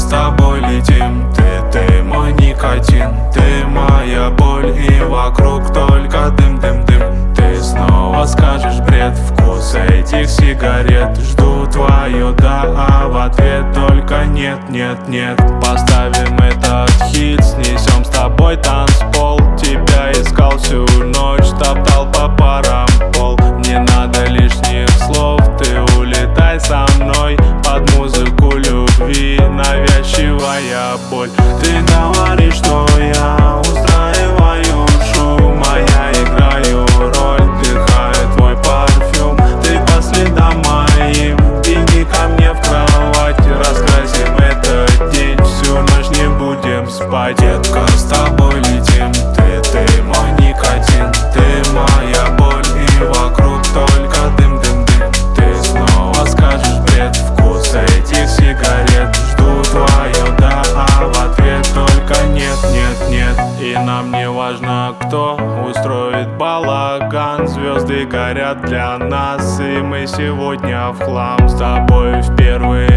с тобой летим. Ты мой никотин, ты моя боль, и вокруг только дым, дым, дым. Ты снова скажешь бред, вкус этих сигарет. Жду твое да, а в ответ только нет, нет, нет. Поставим этот хит, снесем с тобой танцпол. Тебя искал всю ночь, топтал по парам пол. Не надо лишних слов, ты улетай со мной под музыку любви, навязчивая боль. Ты говоришь, что я устраиваю шум, а я играю роль, вдыхаю твой парфюм. Ты по следам моим, беги ко мне в кровать, раскрасим этот день, всю ночь не будем спать. Детка, с тобой летим, ты мой никотин, ты моя боль, и вокруг только дым, дым, дым. Ты снова скажешь бред, вкус этих сигарет. Жду твое да, а в ответ только нет, нет, нет. И нам не важно, кто устроит балаган. Звезды горят для нас, и мы сегодня в хлам. С тобой в первый